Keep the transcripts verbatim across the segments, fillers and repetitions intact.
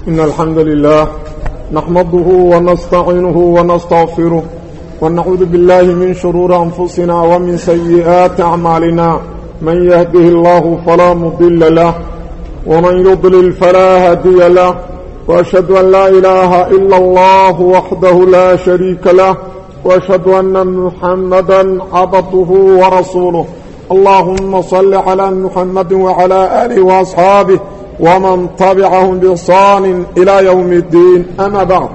إن الحمد لله نحمده ونستعينه ونستغفره ونعوذ بالله من شرور أنفسنا ومن سيئات أعمالنا من يهده الله فلا مضل له ومن يضلل فلا هادي له وأشهد أن لا إله إلا الله وحده لا شريك له وأشهد أن محمدا عبده ورسوله اللهم صل على محمد وعلى آله وأصحابه ومن تبعهم بإحسان إلى يوم الدين أما بعد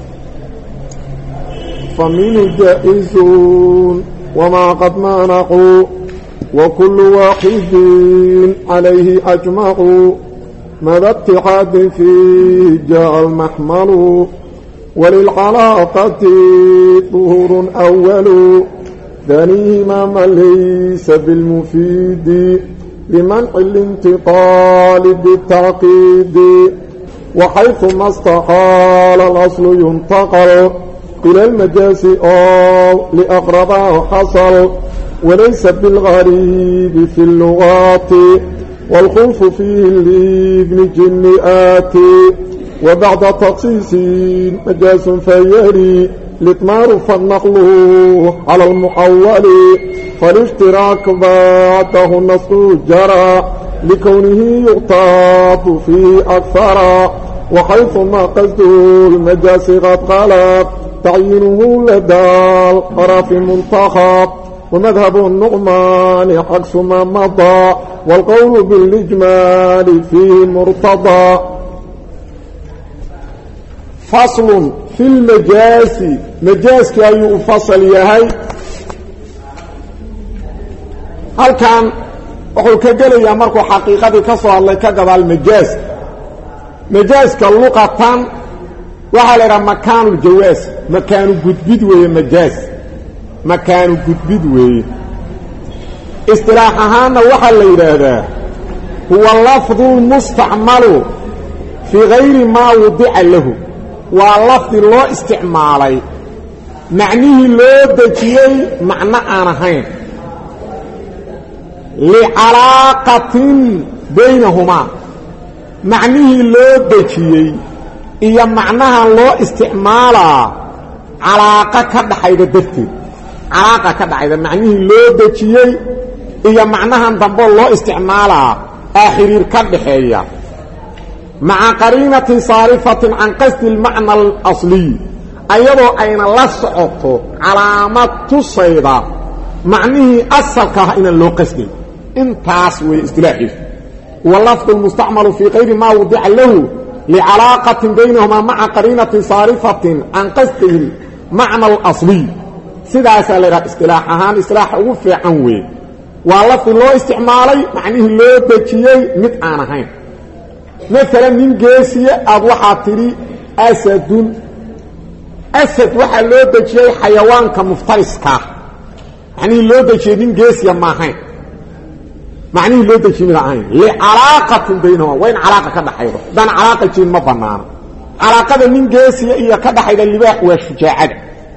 فمن الجائزون وما قد منعوا وكل واحد عليه أجمعوا ماذا اتحاد فيه جاء المحمل وللعلاقة ظهور أول ثانيهما ما ليس بالمفيد لمنع الانتقال بالتعقيد وحيث ما استحال الأصل ينتقل إلى المجاز أو لأقربه حصل وليس بالغريب في اللغات والخلف فيه لابن جنئات وبعد تخصيص مجاز فيري الإطمار فالنقل على المحول فالاشتراك بعده النص جرى لكونه يغتاط فيه أكثر وحيث ما قصده المجاز قد قلب تعيينه لدى القرف منتخب ومذهب النعمان عكس ما مضى والقول بالإجمال فيه مرتضى. فصل في المجاز مجاز كأي فصل يهي هل كان وحو كجل يا مركو حقيقة كسر الله كجب المجاز مجاز كاللغة وحال مكان الجواز مكان جدبد وهي مجاز مكان جدبد وهي اصطلاحها وحال هذا هو اللفظ المستعمل في غير ما وضع له واللفظ الله استعمالي معنيه لو دجيي معنى آنهين لعلاقة بينهما معنيه لو دجيي إيا معناها لو استعمالا علاقة كدحيدة درتي علاقة كدحيدة معنيه لو دجيي إيا معناها دنبول لو استعمالا آخرير كدحيدة مع قرينة صارفة عن قصد المعنى الأصلي أيضا أين لا سعطه علامة تصيدة معنيه أصلك إن اللو قصدي انتاس واستلاحي واللفظ المستعمل في غير ما وضع له لعلاقة بينهما مع قرينة صارفة عن قصد المعنى الأصلي سيدا سالة استلاحها استلاح وفي عنوي واللفظ اللو استعمالي معنيه اللو بكيي متعنهين مثلا من جيسية أضوحة تري أسد أسد وحا لو دجي حيوان كمفترس كا يعني لو دجي من جيسية ماهين معنيه لو دجي من العين لعلاقة بينهما وين علاقة كده حيضا دان علاقة جين مبنانا علاقة من جيسية إيا كده حيضا اللباح والشجاعة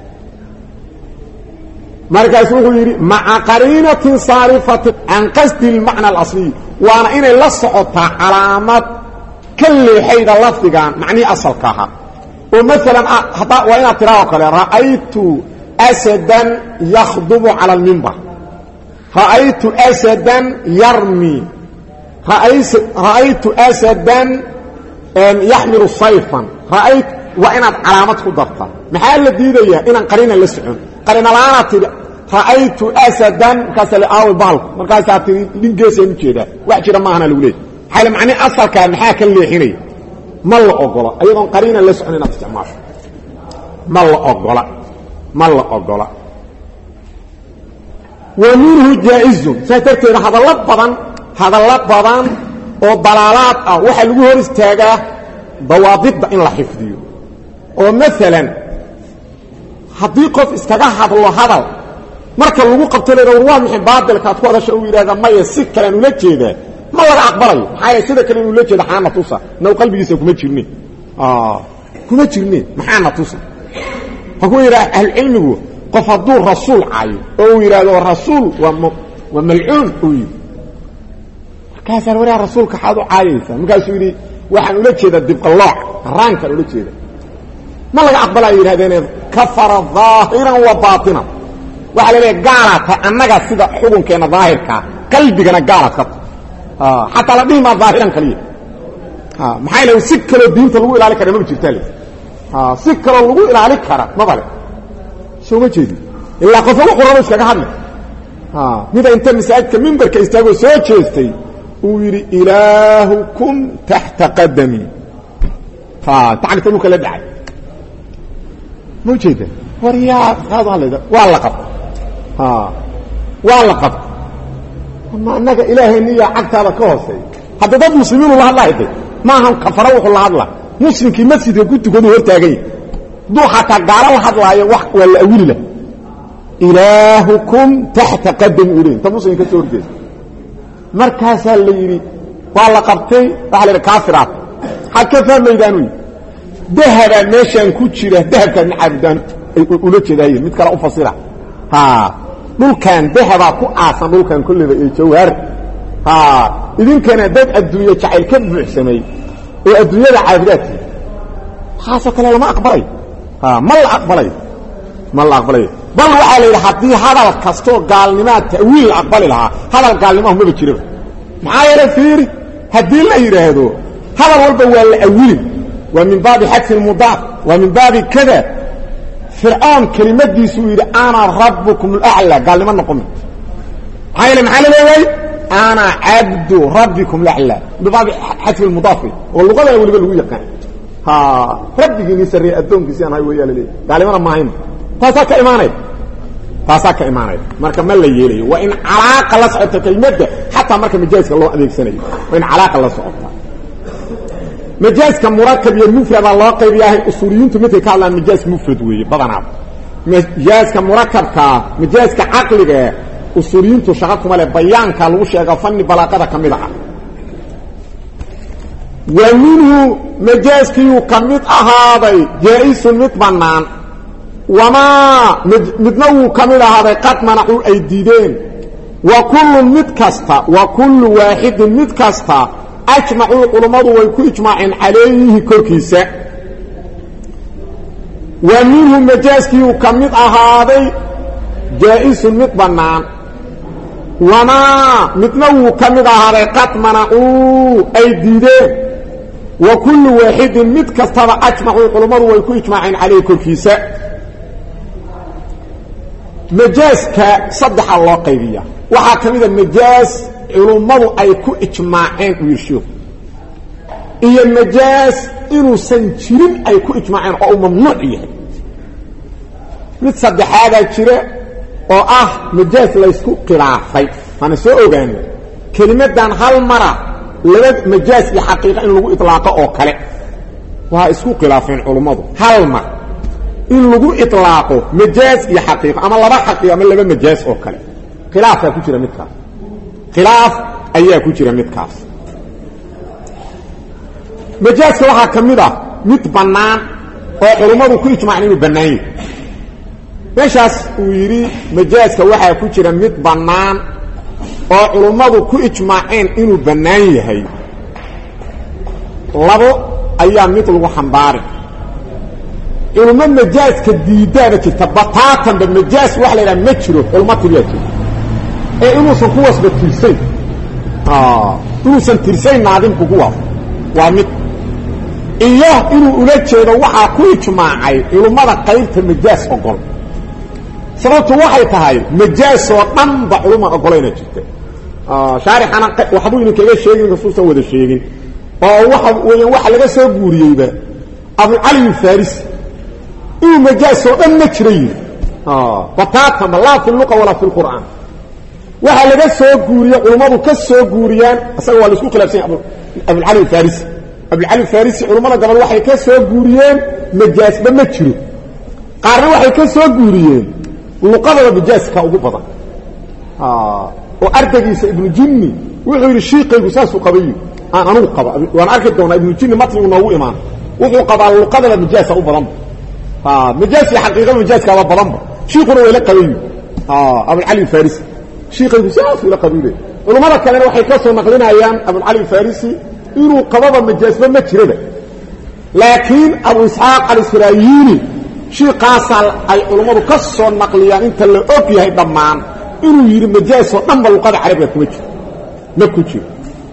مركز يري مع قرينة صارفة عن قصد المعنى الأصلي وانا إني لصعطها علامات كل حيد اللفظ كان معني أصل كها ومثلا حتى وإن تراوك رأيت أسدا يخضب على المنبر رأيت أسدا يرمي رأيت, رأيت أسدا يحمل صيفا رأيت وإن علامات خضرتها محال الديدية إن قرينا لسعون قرينا لعنة رأيت أسدا كسل آوي بالك مركز لنجيسي نجيدا وحجر ماهنا الوليد حال معني أصل كان حاكا اللي حيني ما الله أقولا أيضا قرينا لسعننا تستعماش ما الله أقولا ما الله أقولا ومنه جائز سيتركي هذا اللبضان هذا اللبضان والضلالات وحا لقوه رستاقه ضوابط إن لحفظيه ومثلا حديقف استقاح الله هذا marka lagu qabto leeyahay waa mixin baadilka ku wada shaqo yiraahdo ma yasi kale uu la jeedaa ma wada aqbalayo maxay sida kale uu la jeedaa xaana tusa naw qalbigiisa kuma jirneen ah kuma jirneen maxaana tusa haku yiraahdo ahli ilmigu qof haduu rasuul caayo oo yiraahdo rasuul waa waa mal'uun uu markaas wara rasuulka xadu caayaysa markaas yiri waxaan ula jeedaa dibqallooc raankaan ula jeeda ma laga aqbalaa yidhahdeen kafara daahiran wa baatinan waxaa la leeyahay gaalaad tahay annaga sida xukunkeenna daahirkaa qalbigana gaalaad ka tahay xataa la dhihi maa daahiran kaliya maxaa ilahay si kaloo diinta lagu ilaali kara maba jirtaa le si kaloo lagu ilaali kara maba le soo ma jeedi ilaa qofa wuxuu rabo iskaga hadli mida inta masaajidka mimbarka istaagoo soo jeestay uu yidhi ilaahukum taxta qadami tacnita dhulka la dhacay ma ujeeda war yaa hadaleda waa la qabta waa la qabta ama annaga ilaahayniya cagtaada ka hooseeya hadda dad muslimiinu la hadlahay maahan kafaro wuxuu la hadlaa muslimkii masjidka ku tukadu hortaagay duu xataa gaalo la hadlaayo wax waa la awili lah ilaahukum taxta qadami ule inta muslimka soo horjeesta markaasaa la yidhi waa la qabtay waxaa la yidhi kaafiraat xad ka fahmaydaan wy dahabaa meeshaan ku jira dahabkaadna caabudaan ula jeedaaye mid kale u fasira dhulkan dahabaa ku aasan dhulkan kolleyba ee jawhar idinkana dad adduunye jacayl ka buuxsamay oo adduunyada caabudaadki waxaasoo kale lama aqbalay ma la aqbalay ma la aqbalay bal waxaa la yidhi haddii hadal kastoo gaalnimaa ta'wiil la aqbali lahaa hadal gaalnimahu maba jiraba maxaa yeele fiiri haddii la yidhaahdo hadal walba waa la awilin waa min baabi xadfi lmudaaf waa min baabi kada fircoon kelimadiisuu yidhi ana rabbukum alaclaa gaalnimo noqomi maxaa yeele maxaa la leeyahay ana cabdu rabbikum alaclaa bibaabi xadfi lmudaaf oo luqadana weliba lagu yaqaan rabbigiini sarreeye addoonkiisi aan hay wayaa la leeyahy gaalnimona maahayn taasaa ka imaanaya taasaa ka imaanaya marka ma la yeelayo waa in calaaqa la socota kelmadda xataa marka majaaska loo adeegsanayo waa in calaaqa la socota majaaska murakab iyo mufrada loo qaybiyahay usuuliyiintu midkay ka hadlaan majaas mufrad weeye badanaaba majaaska murakabkaa majaaska caqliga usuuliyiintu shaqo kuma leh bayaanka lagu sheega fanni balaaqada ka mid ah wa minhu majaaskiyuu ka mid ahaaday jaa-isun mid bannaan wamaa midna wuu ka mid ahaaday qad manacuu ay diideen wa kullun mid kasta wa kullu waaxidin mid kasta ajmacuu culummadu way ku ijmaaceen calayhi korkiisa wa minhu majaaskiyuu ka mid ahaaday jaa-isun mid bannaan wamaa midna wuu ka mid ahaaday qad manacuu ay diideen wa kullu waaxidin mid kastaba ajmacuu culummadu way ku ijmaaceen calayhi korkiisa majaaska saddexa loo qaybiya waxaa ka mida majaas culummadu ay ku ijmaaceen u yirshiyo iyo majaas inuusan jirin ay ku ijmaaceen oo uu mamnuuc yahay mid saddexaadaa jira oo ah majaas laysku khilaafay waana soo ogaana kelimadan hal mara laba majaas iyo xaqiiqa in lagu ilaaqo oo kale waa isku khilaafeen culummadu hal mar in lagu ilaaqo majaas iyo xaqiiqo ama laba xaqiiqo ama laba majaas oo kale khilaafaa ku jira midkaas khilaaf ayaa ku jira midkaas majaaska waxaa ka mid ah mid bannaan oo culummadu ku ijmaaceen inuu bannaan yahay meeshaas uu yidhi majaaska waxaa ku jira mid bannaan oo culummadu ku ijmaaceen inuu bannaan yahay labo ayaa mid lagu xambaarin culummo majaaska diidaaba jirta bataatanba majaas waxa la yidhaha ma jiro culummo tiriyaa jira ee inuusan kuwaasba tirsayn inuusan tirsayn naadimku kuwaas waa mid iyo inuu ula jeedo waxaa ku ijmaacay culummada qaybta majaas ogol sababtu waxay tahay majaasoo dhanba culummaan ogolayna jirta shaarixana waxbuu inu kaga sheegin kasuusan wada sheegin oo waxa weeyaan waxa laga soo guuriyeyba abucali alfarisi inuu majaasoo dhan ma jira yiri bataatanba laa fi luqa walaa fi lqur'aan waxaa laga soo guuriye culummadu ka soo guuriyaan isaga waa laisku khilaafsan yahay abucali alfarisi abucali alfarisi culummada gabal waxay ka soo guuriyeen majaasba ma jiro qaarna waxay ka soo guuriyeen luqadaba majaaska ugu badan oo ardaygiisa ibnu jinni wuxuu yidhi shiiqaygu saasuu qabay aan anugu qaba waan arki doonaa ibnu jinni matnigu noogu imaan wuxuu qabaa luqadaba majaasa u badanba majaas iyo xaqiiqada majaaskaaba badanba shiikhuna way la qabayi abucali alfarisi shiiqaygu saasuu la qabiilay culummada kalena waxay ka soo naqlinayaan abucali alfarisi inuu qababa majaasba ma jiraba laakiin abu isxaaq al-israayini shiiqaasaa ay culammadu ka soo naqliyaan inta la og yahay dhammaan inuu yidhi majaasoo dhanba luqada carabiga kuma jiro ma ku jiro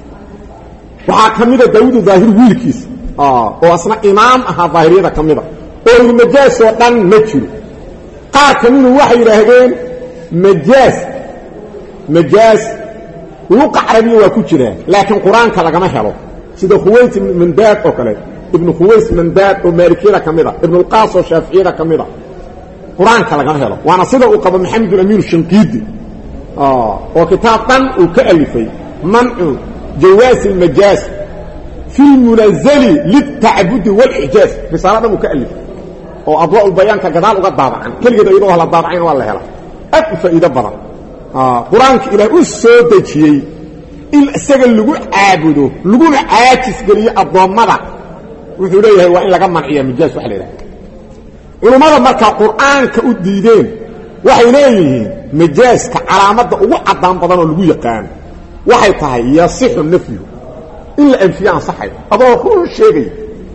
waxaa ka mida daawudu daahir wiilkiisa oo asna imaam ahaa daahiriyada ka mida oo yidhi majaasoo dhan ma jiro qaar ka midu waxay yidhaahdeen majaas majaas luqa carabiya waa ku jiraa laakiin qur-aanka lagama helo sida khuways mandaad oo kale ibnu khuways mandaad oo maalikiyada ka mida ibnulqaas oo shaaficiyada ka mida qur-aanka lagama helo waana sida uu qabo maxamedulamiin shanqiidi oo kitaab dhan uu ka alifay mancu jawaasi almajaas fi lmunazali liltacbudi walicjaaz risaalo dhan uu ka alifay oo adwaa bayaanka gadaal uga daabacan keligeed iyadoo la daabacayna waa la hela aad u faa'iido badan qur-aanka ilaah u soo dejiyey in isaga lagu caabudo laguna caajis geliyo addoommada wuxuu leeyahay waa in laga manciya majaas waxa la yidhaha culummada markaa qur'aanka u diideen waxay leeyihiin majaaska calaamadda ugu caddaan badan oo lagu yaqaan waxay tahay yasixu nafyu in la anfiyo ansaxayo adoo run sheegay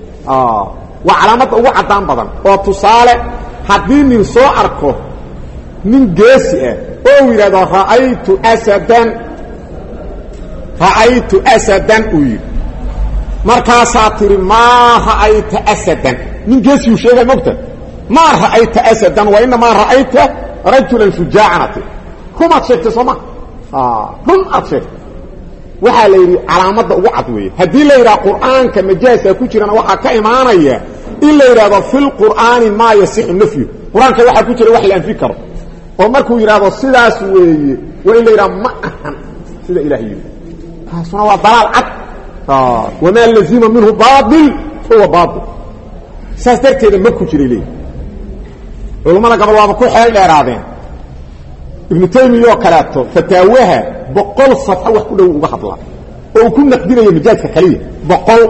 waa calaamadda ugu caddaan badan oo tusaale haddii nin soo arko nin geesi ah oo yidhahdo ra'aytu asadan ra'aytu asadan uu yidhi markaasaa tiri maa ra'ayta asadan nin geesiyuu sheegay mogta maa ra'ayta asadan wa inamaa ra'ayta rajulan shujaacanati rumaad sheegtay sooma run aad sheegtay waxaa la yidhi calaamadda ugu cad weeye haddii la yidhaha qur'aanka majaasaa ku jirana waxaa ka imaanaya in la yidhahdo fi lqur'aani maa yasixu nafyu qur-aanka waxaa ku jira wax la anfi karo oo markuu yidhaahdo sidaas weeye waa in la yidhaha ma ahan sida ilaah yidhi taasuna waa dalaal cad wamaa lazima minhu baail huwa baail saas darteeda ma ku jiray leeyi culammada gabal waaba ku xeel dheeraadeen ibnu taymiya oo kaleeto fataawaha boqol safxo wax ku dhow uga hadlaa oo uu ku naqdinayo majaaska kaliya boqol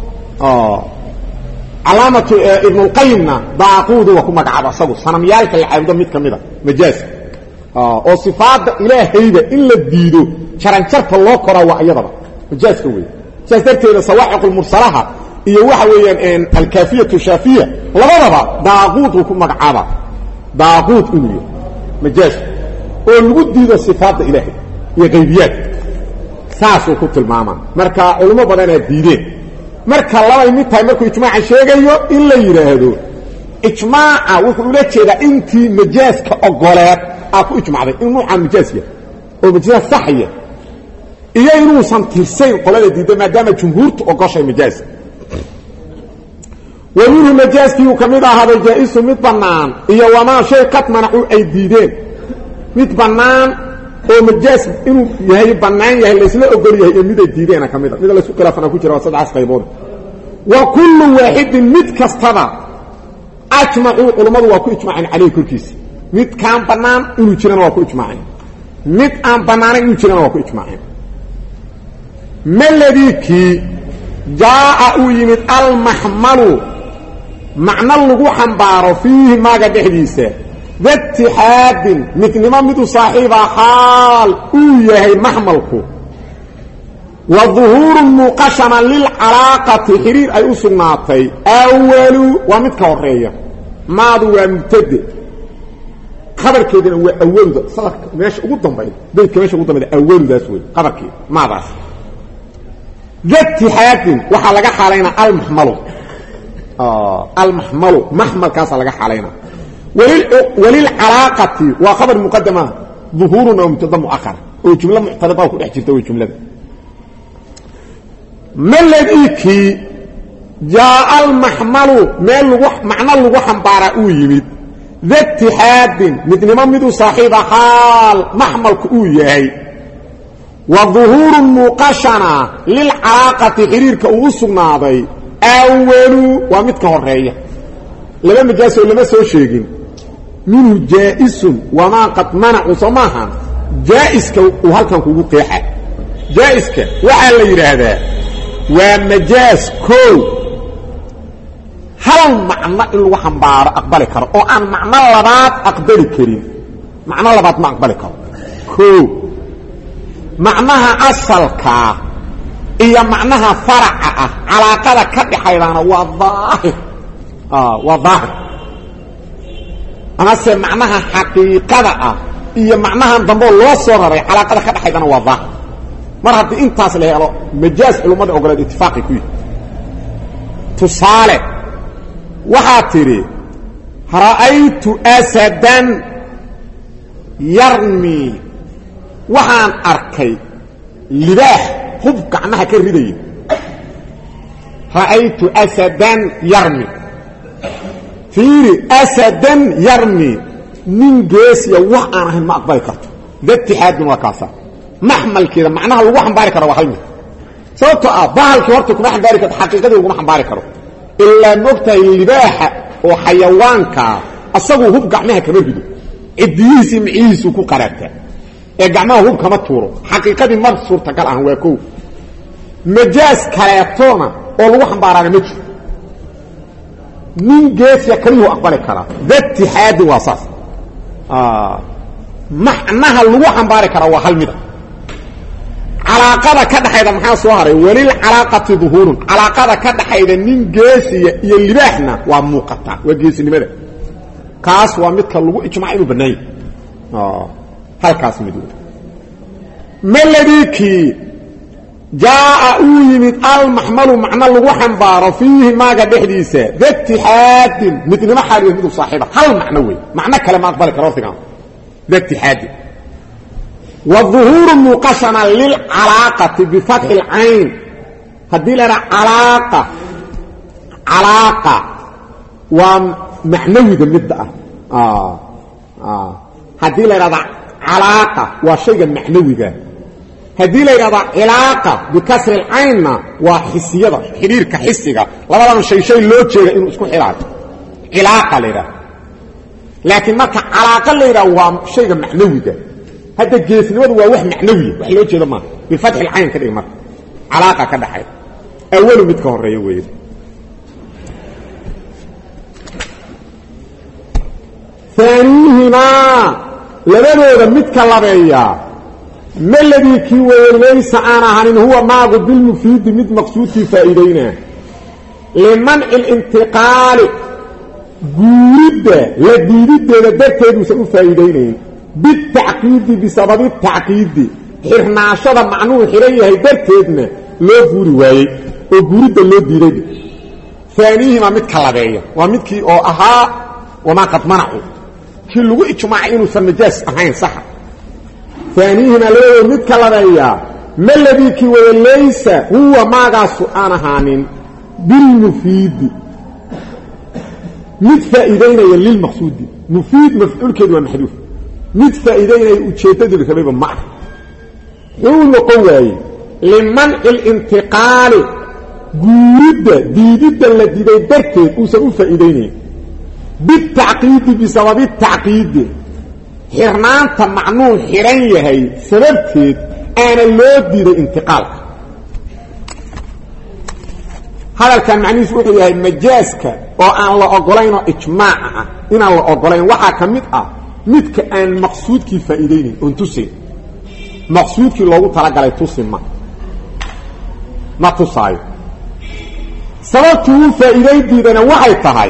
calaamatu ibnulqayimna daaquuda waa ku magacaaba isagu sanamyaalka la caabudo mid ka mida majaaska oo sifaadda ilaahayda in la diido jaranjarta loo koraa waa iyadaba majaaska wey saas darteeda sawaaciqulmursalaha iyo waxa weeyaan alkaafiyatu shaafiya labadaba daaquud uu ku magacaaba daaquud inuu yahay majaaska oo lagu diido sifaadda ilaahay iyo qaybiyaad saasuu ku tilmaamaa marka culimo badanaa diideen marka labay mid tahay markuu ijmaaca sheegayo in la yidhaahdo ijmaaca wuxuu ula jeedaa intii majaaska ogoleed aa ku ijmacday in nuucaan majaas yahay oo majaas saxaya iyo inuusan tirsayn qolada diidda maadaama jumhuurtu ogoshay majaaska wa minhu majaaskii uu ka mid ahaaday jaa-isu mid bannaan iyo wamaa shay qad manacuu ay diideen mid bannaan oo majaas inuu yahay bannaan yahay laysla ogol yahay iyo miday diideena ka mida mida laysu khilaafana ku jira waa saddeaas qaybood wa kullu waaxidin mid kastaba ajmacuu culummadu waa ku ijmaaceen caleyhi korkiisa mid kaan bannaan inuu jirana waa ku ijmaaceen mid aan bannaanayn inuu jirana waa ku ijmaaceen maladikii jaa'a uu yimid almaxmalu macno lagu xambaaro fiihi maaga dhexdiisa datixaadin midnimo midu saaxiiba xaal uu yahay maxmalku wa duhuurun muuqashana lilcalaaqati xiriir ay u sugnaatay awalu waa mid ka horeeya maadu waa mubtade khabarkeedana waa awaluda sadarka meesha ugu dambayda baydka meesha ugu dambayda awaludaas wey qabarkeeda maadaas datixaadin waxaa laga xaalaynaa almaxmalu almaxmalu maxmalkaasaa laga xaalaynaa walilcalaaqati waa khabar muqadama duhuurun oo mubtada muahara oo jumlo muctarida ku dhex jirta way jumlada maladikii jaa almaxmalu meel lagu macno lagu xambaaraa uu yimid datixaadin midnimo miduu saaxiiba xaal maxmalku uu yahay wa duhuurun muuqashana lilcalaaqati xiriirka uu u sugnaaday awalu waa mid ka horeeya laba majaasoo lama soo sheegin minhu jaa'isun wamaa qad manacu soo maahan jaa'iska uu halkan kugu qeexa jaa'iska waxaa la yidhaahdaa waa majaas koow hal macno in lagu xambaaro aqbali karo oo aan macno labaad aqbali karin macno labaad ma aqbali karo koow macnaha asalkaa iyo macnaha faraca ah calaaqada ka dhaxaydana waa daahir ah waa daahir ama se macnaha xaqiiqada ah iyo macnaha dambo loo soo raray calaaqada ka dhaxaydana waa daahir mar haddii intaas la helo majaaz culumada ogoleed ittifaaqi ku yihi tusaale waxaa tidhi ra'aytu asadan yarmi waxaan arkay libaax hub gacmaha ka ridaya ra'aytu asadan yarmi fiiri asadan yarmi nin geesiya wax aan ahayn ma aqbali karto datixaadun waa kaasa maxmalkeeda macnaha lagu xambaari karo waa hal mid sababtoo ah bahalkii horta kuma xambaari karto xaqiiqadii laguma xambaari karo ilaa mogtahay libaaxa oo xayawaankaa asaguu hub gacmaha kama rido cidiyihiisii micihiisuu ku qaraabtaa ee gacmaha hub kama tuuro xaqiiqadii mar suurtagal ahan waa kow majaaz kaleetoona oo lagu xambaaraana ma jiro nin geesiya kaliyuu aqbali karaa datixaadin waa saas macnaha lagu xambaari karaa waa hal mida calaaqada ka dhaxayda maxaa soo haray walil calaaqati duhuurun calaaqada ka dhaxayda nin geesiya iyo libaaxna waa muuqataa waa geesinimada kaas waa midka lagu ijmaac inuu banaayay halkaas mid maladiki jaa uu yimid almaxmalu macna lagu xambaaro fiihi maaga dhexdiisa datixaadin midnimo xaaliyo midu saaxiiba hal macno wey macno kale ma aqbali karo hortigaan datixaadin والظهور موقشنا للعلاقة بفتح العين هدي لنا علاقة علاقة ومعنوي بالمدة آه آه هدي لنا علاقة وشيء معنوي هدي لنا علاقة بكسر العين وحسية حرير كحسية لما شيء شيء لو تشيء إنه اسكو علاقة علاقة لنا لكن ما علاقة لنا وشيء معنوي هذا الجسم هو واحد معنوي واحد لو جيده ما بفتح العين كده مره علاقه كده حي اول مد كهريه ويه ثانيهما لبدوده مد كلابيا ما الذي كي وليس انا هن هو ما بالمفيد مد مقصود في فائدينا لمنع الانتقال جورد لديد ددته مسو فائدينا بالتعقيد بسبب التعقيد حرناشده معنوه حريه درتيدنا لو غوري واي او غوريده لو ديريد ثانيهما مد كلابيا ومدكي او اها وما قد منعوا كي لو اجماع انه سمجاس اهين صح ثانيهما لو مد كلابيا ما الذي كي وليس هو ما غاسو انا هانين بالمفيد مد فائدين للمقصود مفيد مفعول كده محذوف مد فائدين ujeedadu sabab ma uu qoway liman al-intiqal guurida diidida la diiday darteed uu soo faa'iideynay bitaqeed bisabab at-taqeed xirnaanta macnuu xiran yahay sababteed ana loo diiday intiqaalka hadalkan macnihiisu wuxuu yahay majaaska oo aan la ogolayn ijmaac ah in aan la ogolayn waxa kamid ah midka aan maqsuudkii faa'iideeyay oo tusay maqsuudkii loogu tala galay tusima ma tusay sababtu faa'iideeydiina waxay tahay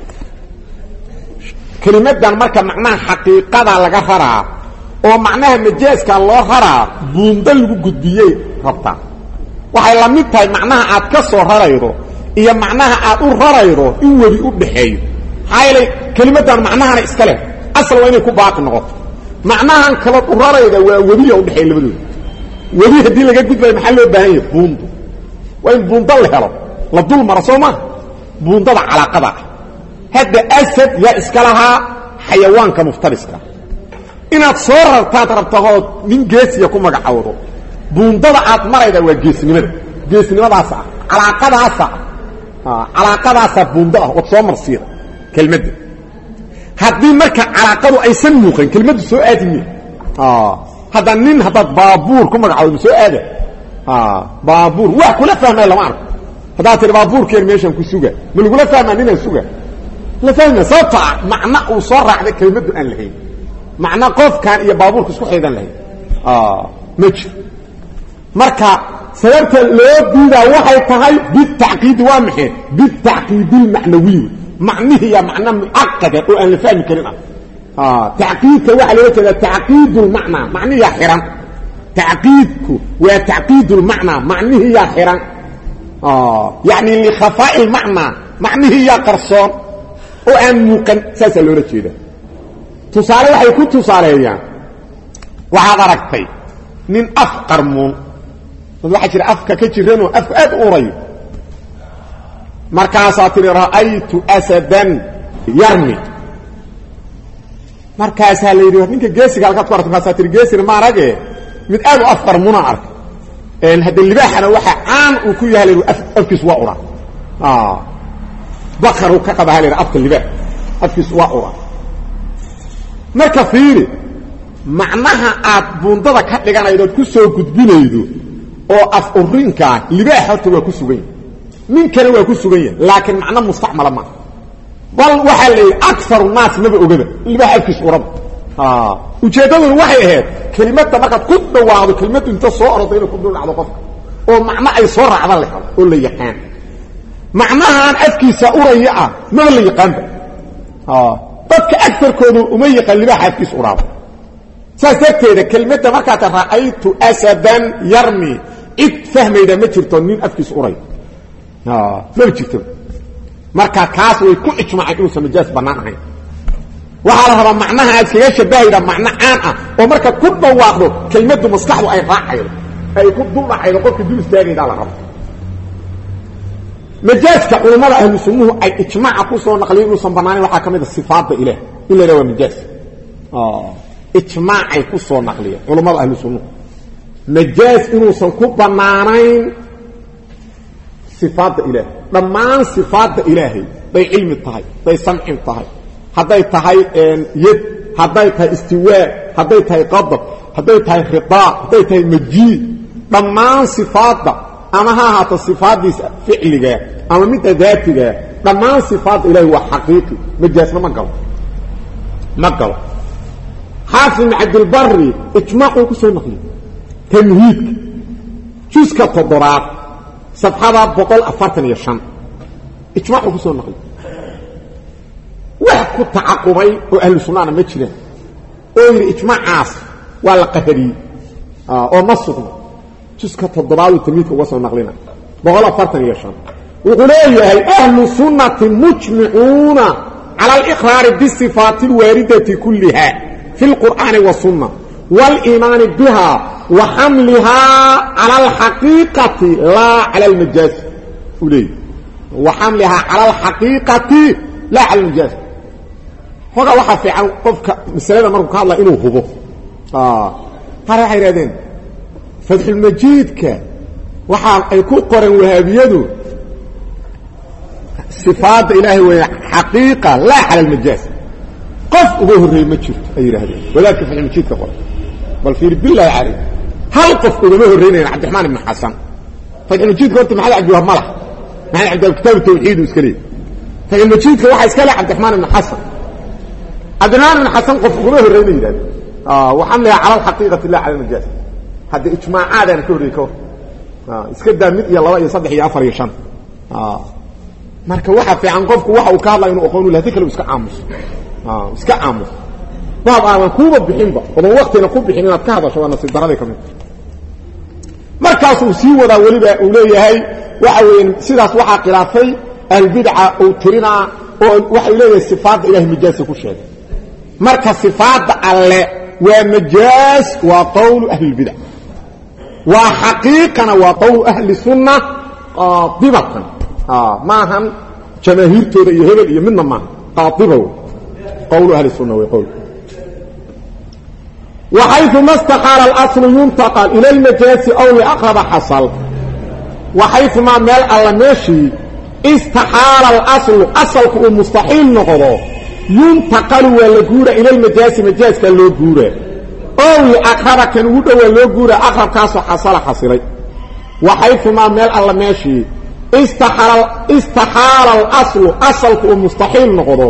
kalimadan marka macnaha xaqiiqada laga faraa oo macnaha majaaska loo haraa buunda lagu gudbiyay rabta waxay la mid tahay macnaha aad ka soo raraydo iyo macnaha aad u raraydo in wadi u dhaxeeyo haylay kalimadan macnaha iska leh asal waa inay ku baaqi noqoto macnahan kala u rarayda waa wadiga u dhaxeeyo labadooda wadi hadii laga gudbay maxaa loo baahan yahay buundo waa in buundo la helo la dul maro sooma buundada calaaqada hada asad ya iskalaha xayawaanka muftariska inaad soo rartaad rabtaho nin geesiya ku magacawdo buundada aad marayda waa geesnimada geesnimadaas ah calaaqadaas ah calaaqadaas buundada oo soo marsiira kelmadda haddii marka calaaqadu aysan muuqan kelmaddu soo aadimi ah hada nin hada baabuur ku magacawdo soo aada ah baabuur wax kula fahmay lama arko hada tir baabuurkeen meeshan ku suga ma lagu la fahmaa inaan suga la fahmaa sabta macna uu soo raacday kelmaddu aan lahayn macna qof kan iyo baabuurku isku xeedan lahayn ah majid marka sababta loo diidaa waxay tahay bitacqiid waa maxay bitacqiid almacnawi macnihi ya macna muaqqada oo aan la fahmi karin ah tacqiidka waxa loo jeedaa tacqiid almacna macnihi xiran tacqiidku waa tacqiid almacna macnihi ya xiran ah yani li khafa' almacna macnihi ya qarsoon oo aan muuqan saasa loo jeedaa tusaale waxay ku tusaaleeyaan waxa aragtay nin afqar mun waxa jira afka ka jirano afka aad u ray markaas aad tiri ra'aytu asadan yarmi markaas la yiri ninka geesiga halka ku aragto markaas aad tiri geesina ma arage mid aad u afqar mun arag een hada libaaxana waxa aan uu ku yahay afkiis waa ura ah baqaru ka qabaha afka libaax afkiis waa ura marka fiiri macnaha aad buundada ka dhiganaydo ku soo gudbinaydo oo af urinka libaax horta waa ku sugan min kale waa ku sugan yahay laakiin macna mustacmal ma bal waxa la akthar naas ma ogada libaax afkiis urab ah ujeedadu waxay ahayd kelimada marka ku dhawaado kelimadu inta soo orday inuu ku dhacdo qofka oo macna ay soo raacdan leh oo la yaqaan macnahan afkiisa uraya ah ma la yaqaan ah dadka aktarkoodu uma yaqaan libaax afkiis urab saasayteeda kelimada marka ta ra'aytu asadan yarmi id fahmayda ma jirto nin afkiis uray ah ma jirto marka kaas way ku ijmaacay inuu samajaas banaan ahay waxa la rabaa macnaha iskaga shabaahayda macna aan ah oo marka ku dhawaaqdo kelimadu maskaxdu ay raacaydo ay ku duulaydo qofka dul istaagayda la rabo majaaska culimada ahlu sunnuhu ay ijmaaca ku soo naqliyeen inuu san banaan waxa kamid ah sifaadda ilaah ila waa majaas ah ijmaacay ku soo naqliya culimada ahlu sunnuhu majaas inuu san ku banaanayn sifaadda ilaah dhammaan sifaadda ilaahay bay cilmi tahay bay samcin tahay hadday tahay yad hadday tahay istiwaa hadday tahay qadab hadday tahay ridaa hadday tahay majiid dhammaan sifaadda ama ha ahaato sifaaddiisa ficliga ama midda daatiga dhammaan sifaadda ilaahay waa xaqiiqi majaasna ma galo ma galo حافظ بن عبد البر اجماعه كسو نقلي تمهيد جزء تضرات صفحه بقول افرتن يشان اجماعه كسو نقلي وحكو تعقبي واهل السنه ما جيرين او يري اجماع عاص ولا قهري اه او مصد جزء تضرات تمهيد كسو نقلينا بقول افرتن يشان ويقول اهل السنه مجمعون على الاقرار بالصفات الوارده كلها في القرآن والسنة والإيمان بها وحملها على الحقيقة لا على المجاز وليه وحملها على الحقيقة لا على المجاز هذا واحد في عن قفك مثلا مرة قال الله إنه هو آه هذا حيرادين فتح المجيد ك واحد يكون قرن وهابيده صفات إلهي وحقيقة لا على المجاز قف أبوه الرئي ما تشفت أي رهدين ولكن في المجيد كقول بل في رب الله يعرف هل قف أبوه الرئي عبد الرحمن بن حسن فإن المجيد قلت محل عبد الوهاب ملح محل عبد الكتاب التوحيد وإسكاليه فإن المجيد كواحد إسكاليه عبد الرحمن بن حسن عبد الرحمن بن حسن قف أبوه الرئي آه وحملها على الحقيقة الله على المجاز هذا إجماع عادة نكوري كور آه إسكال دا مئة الله يصدح يأفر يشان آه marka waxa fiican qofku waxa uu ka hadlay inuu aqoon u leeyahay kale iska aamus ah iska aamus baab aan ku bixinba oo waqtina ku bixin inaad ka hadasho waa nasiib darada kamid markaas uu sii wada waliba uu leeyahay waxa weyn sidaas waxa khilaafay albid'a oo tirina oo waxa leeyahay sifaadda ilaahay majaas ku sheegay marka sifaadda alle waa majaas waa qowl ahli bid'a waa haqiiqana waa qowl ahli sunnah qadibatan آه معهم جماهير تودا يهبل يمنا ما قاطبه قول أهل السنة ويقول وحيث ما استقال الأصل ينتقل إلى المجاز أو لأقرب حصل وحيث ما مال الله ماشي استحال الأصل أصل مستحيل نقضه ينتقل والجورة إلى المجاز مجاز كان له جورة أو لأقرب كان وده وله جورة أقرب كاسو حصل حصلي وحيث ما مال الله ماشي استحال استحال الاصل اصل مستحيل نقضه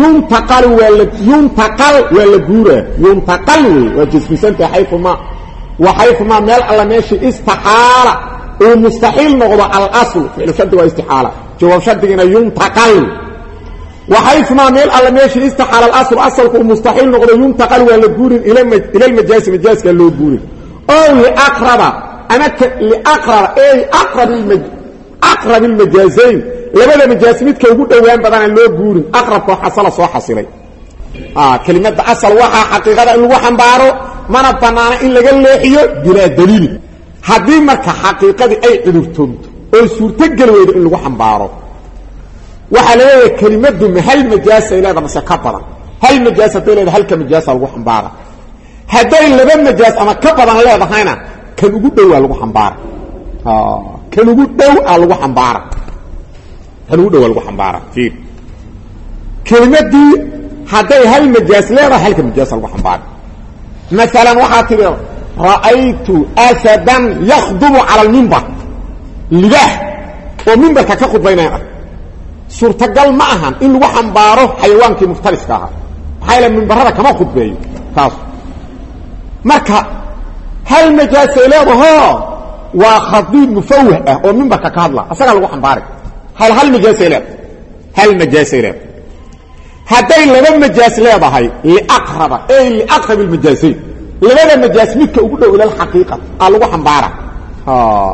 ينتقل ولا ينتقل ولا جوره ينتقل وجسم سنت حيث ما وحيثما ميل على ماشي استحالة ومستحيل نغضى الأصل فعل شد واستحالة جواب شد هنا ينتقل وحيثما ميل على ماشي استحالة الأصل أصل ومستحيل نغضى ينتقل ولا تقول إلى المجاز مجاز كان له تقول أو لأقرب أنا ك... لأقرب أي أقرب المج... أقرب المجازين لبدا مجاسميت كوجود دوان بدن لو غوري اقرب كو حصل سو حصلي اه كلمه اصل وها حقيقه ان لو خنبارو ما بنانا ان لغا لهيو بلا دليل hadii marka xaqiiqadi ay cudurtoonto oo suurta gal weedo in lagu xambaaro waxa leeyahay kelimadu mahal majaas ay leedahay mase ka badan hal majaas ay leedahay halka majaas lagu xambaaro haday laba majaas ama ka badan leedahayna kan ugu dhow lagu xambaaro ah kan ugu dhow lagu xambaaro kan ugu dhow lagu xambaaro fiir kelimadii haday hal majaas leedahay halka majaas lagu xambaaro مثلا waxa tiri رأيت أسدا يخضب على المنبر لباح ومنبر كاكاخد بينها صورة قال معها إنه وحن باره حيوانك مفترس كاها حيلا المنبر هذا كما خد بيه خاص مركا هل مجاس إليه وخضيب مفوه ومنبر كاكاخد لا أسأل الله وحن بارك هل هل مجاس إليه هل مجاس إليه هذين لما مجاس إليه هاي لأقرب أي لأقرب المجاسين لماذا مجاز ميدك أقوله إلى الحقيقة قالوا حنبارة آه.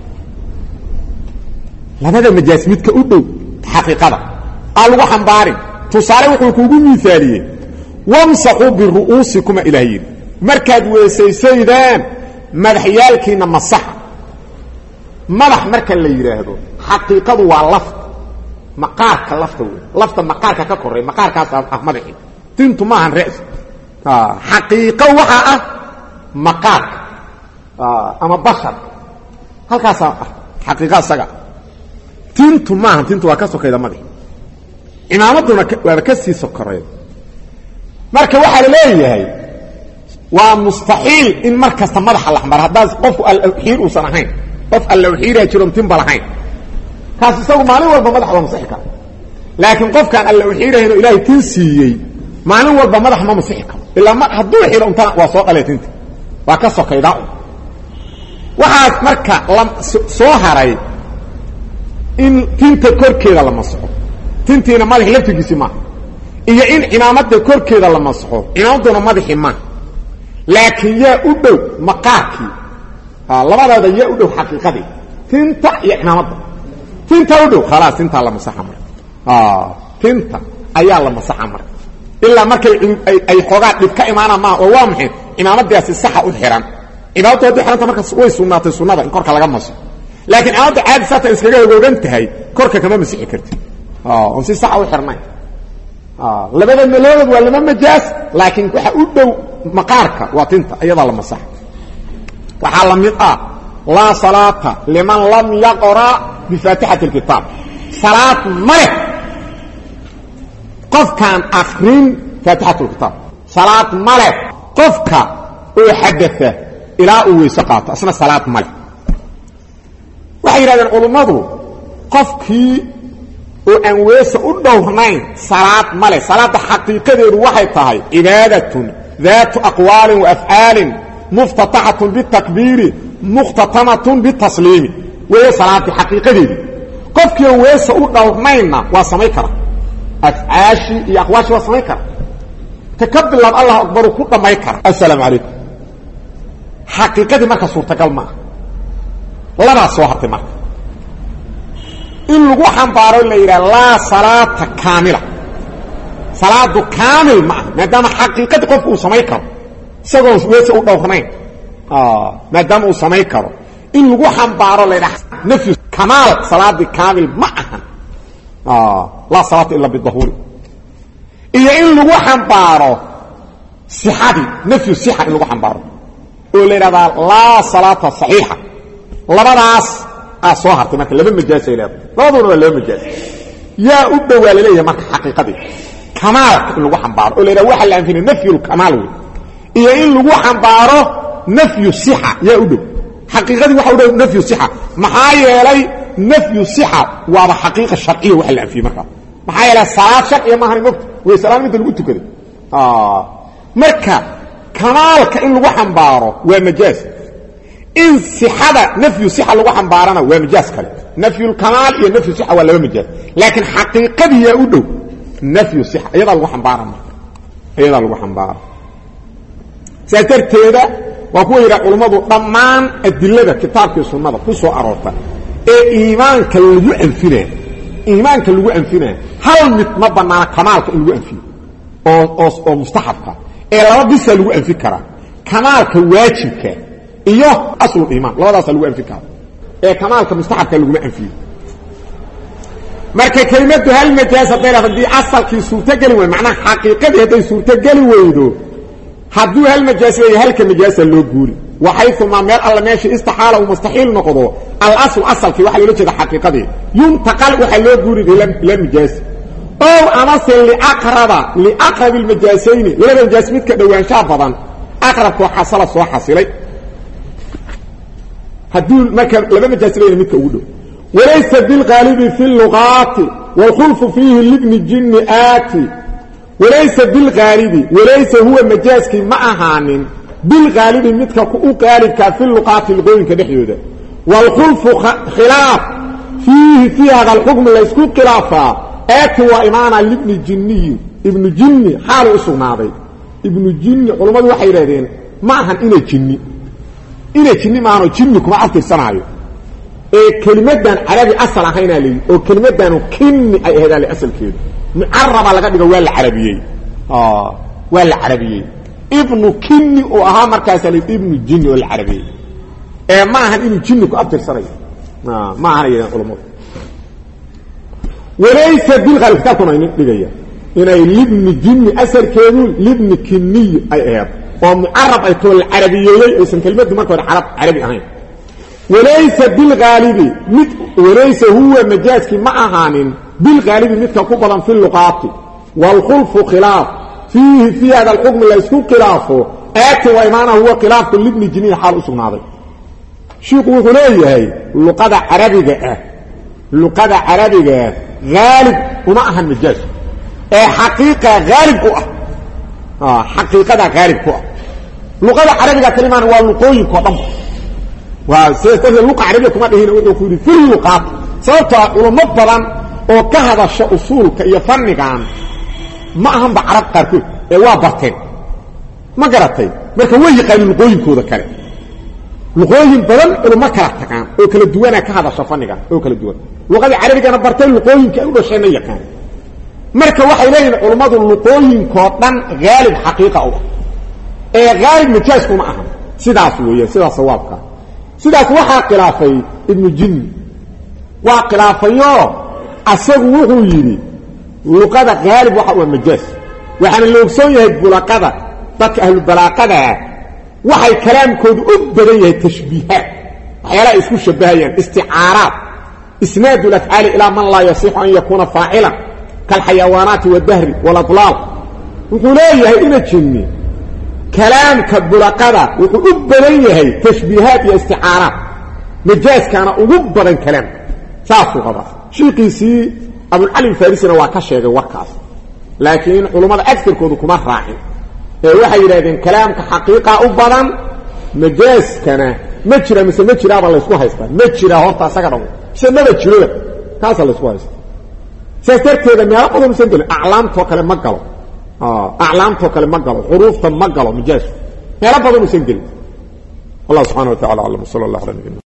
لماذا مجاز ميدك أقوله حقيقة قالوا حنبارة تصاري وحكوكو مثالية وامسحوا بالرؤوسكم إلهين مركز وسيسيدان مدحيالكينا مصح مدح مركز اللي يراهدو حقيقة واللفظ مقارك اللفظ لفظ مقارك ككوري مقارك أحمدحي تنتو معها رأس آه. حقيقة وحاء مقار آه. أما بشر هل كاسا حقيقة ساقا تنتو معهم تنتو وكاسو كيدا مدي إمامتنا وكسي سكرين مركة وحا لليه هاي ومستحيل إن مركز تمدح الأحمر هداز قف الأوحير وصنحين قف الأوحير يجرم تنبالحين كاسو ساقو مالي والبا مدح ومسيحكا لكن قف كان الأوحير هنا إلهي تنسيي معنى والبا مدح ما مسيحكا إلا ما حدو حيرا انت واسوق ليتنت وكسو كيدا waxaas marka soo haray in tinta korkeeda la masaxo tintiina madax laftigiisa ma iyo in imaamada korkeeda la masaxo imaamaduna madaxi ma laakiin yaa u dhow maqaarki ha labadooda yaa u dhow xaqiiqadii tinta iyo imaamada tinta u dhow khalaas tinta la masaxo mar ah tinta ayaa la masaxo mar إلا مركي أي حوغات لفكا إمانا ما ووامحي إمامات دياسي الصحة أدحران إمامات أدحران تمركا سوي سنة السنة إن كوركا لغمس لكن إمامات عاد ساتا إسكاقا يقول انتهي كوركا كمان مسيحي كرتي آه ونسي الصحة أدحران آه لبدا الملوغد ولا من مجاس لكن وحا أدو مقاركا واتنتا أيضا لما صح وحا لم يقع لا صلاة لمن لم يقرأ بفاتحة الكتاب صلاة مرح قف كان أخرين فاتحة الكتاب صلاة ملك قفك ويحدث إلى أوي سقاط أصلا صلاة ملك وحيرا يقولوا مضرو قفك وأنويس أدوهنين صلاة ملك صلاة حقيقة الوحي طهي عبادة ذات أقوال وأفعال مفتتحة بالتكبير مختتمة بالتسليم وهي صلاة حقيقة قفك وأنويس أدوهنين وصميكرا أفعاشي يا أخواشي وصميكر تكبل الله أكبر وكل ما يكر السلام عليكم حقيقة ما كسورة كلمة لا ما صوحت ما إن لغو حنبارو اللي لا صلاة كاملة صلاة كامل ما ما دام حقيقة قفوا صميكر سيقول ويسا أدوخنين آه ما دام صميكر إن لغو حنبارو اللي نفي كمال صلاة كامل معها آه لا صلاة إلا بالظهور إيا إن لغو حنبارو صحابي نفي الصحة إن لغو حنبارو قول لنا لا صلاة صحيحة لبناس أصوهر تماك لمن مجاسي لاب لا دون ولا مجاسي يا أبدا والليه مارك حقيقتي كمال إن لغو حنبارو قول لنا واحد لأن فيني نفي الكمال إيا إن لغو حنبارو نفي الصحة يا أبدا حقيقتي واحد نفي الصحة محايا لي نفي الصحة وهذا حقيقة شرعية وحلا في مركب محايا لها صلاة شرعية ما هني مكت ويسلام مثل قلت كده آه مركب kamaalka in lagu xambaaro waa majaaz in sixada nafyu sixa lagu xambaarana waa majaaz kale nafyu kamaal iyo nafyu sixa waa laba majaaz laakiin xaqiiqadii yaa u dhow nafyu sixa iyada lagu xambaarana iyada lagu xambaaro saatarteeda waa kuwa yira culimadu dhammaan adillada kitaabka sunnada ku soo aroorta ee iimaanka lagu anfinaa iimaanka lagu anfinaa hal mid ma banaana kamaalka in lagu anfiyo oo oo oo mustahabka ee laba bisa lagu anfi karaa kamaalka waajibka iyo aslu iimaan labadaas lagu anfi karaa ee kamaalka mustahabka lagu anfiyo marka kelimadu hal majaaz hadii hadii asalkii suurta gali way macna xaqiiqadii hadii suurta gali weydo haduu hal majaaz leeyahay halka majaaz loo guuri وحيث ما ميل الله ماشي استحاله ومستحيل نقضه الاصل اصل في واحد لوجه حقيقته ينتقل وحي لو غوري الى مجاز او امس لاقرب لاقرب المجازين ولا مجاز ميد كدوان شافدان اقرب كو حصل سو حصلي هدول مكان لما مجاز لين ميد كودو وليس بالغالب في اللغات والخلف فيه لابن الجن آتي وليس بالغالب وليس هو مجاز كي ما اهانين بالغالب متك او غالب في اللغات الغوين كدخيوده والخلف خلاف فيه في هذا الحكم لا يسكت خلافا اتي وايمان لابن الجني ابن جني حال اسنادي ابن جني علماء waxay yiraahdeen ma ahan inay jinni inay jinni ma ahan jinni kuma afkirsanayo ee kalimadan arabi asal ahayna leey oo kalimadan kinni ay heedaale asalkeedu muarraba laga dhigo waa la arabiyay ah waa la arabiyay ابن كني او اها markaas la ibn jinni wal arabi ee ma ahan inuu jinni ku abtirsanay ma ma ahan culimadu walaysa bil ghalib ka kuna in dhigaya inay ibn jinni asalkeedu ibn kinni ay ahayd oo muarrab ay tool arabiyay oo san kelmadu marka hore arab arabi ahayn walaysa bil ghalib mid walaysa huwa majazki ma ahanin bil ghalib mid ka ku badan fil luqati wal khulf khilaf فيه في هذا الحكم لا يسكن خلافه آتي وإيمانه هو خلاف لابن جنين حال أسقناضي شيخ وحليه هي اللقادة عربية اللقادة عربية غالب وما أهم الجاز حقيقة غالب كوة آه حقيقة غالب كوة اللقادة عربية كلمة هو اللقوي كوة وسيستفيد اللقاء عربية كما هنا ويقول في اللقاء سوطة ولمبضا وكهذا الشأصول كيفنق عن ما أهم بعرب قاركود ee waa barteen ma garatay marka way yaqaan luqooyinkooda kale luqooyin badan oo ma kala tagaan oo kala duwana ka hada shafaniga oo kala duwan luqada carabiga barteen luqooyinka u dhashay yaqaan marka waxay leeyihiin culimadu luqooyinka dhan gaalib xaqiiqa ah ee gaalib majaaz kuma aha sidaas weeye sidaas sawaabka sidaas waxa khilaafay ibn jinni waa khilaafayo asagu wuxuu yiri luqada gaalib waxa uu majaaz waxaan la ogsoon yahay bulaqada dadka ahlu balaqada waxay kalaamkoodu u badan yahay tashbiihat waxyaala isku shabahayaan isti'aaraat isnaad al-af'al ila man la yasih an yakuna fa'ilan kal hayawanat wa dahr wal adlal wuxuu leeyahay ina jinni kalaamka bulaqada wuxuu u badan yahay tashbiihat iyo isti'aaraat majaaz kana ugu badan kalaam saafu qaba shiiqisi أبو العلي الفارسي waa ka sheegay warkaas laakiin culimada aksarkoodu kuma raacin ee waxay yiraahdeen kalaamka xaqiiqa u badan majaaskana ma jira mise ma jira baa la isku haystaa ma jira horta asaga dhaw sidaba jiro kaas la isku haystaa saarteeda meelo badan san gal aclaamto kale ma galo ah aclaamto kale ma galo xuruufta ma galo majaas meelo badan san gal Allah subhanahu wa ta'ala sallallahu alayhi wa sallam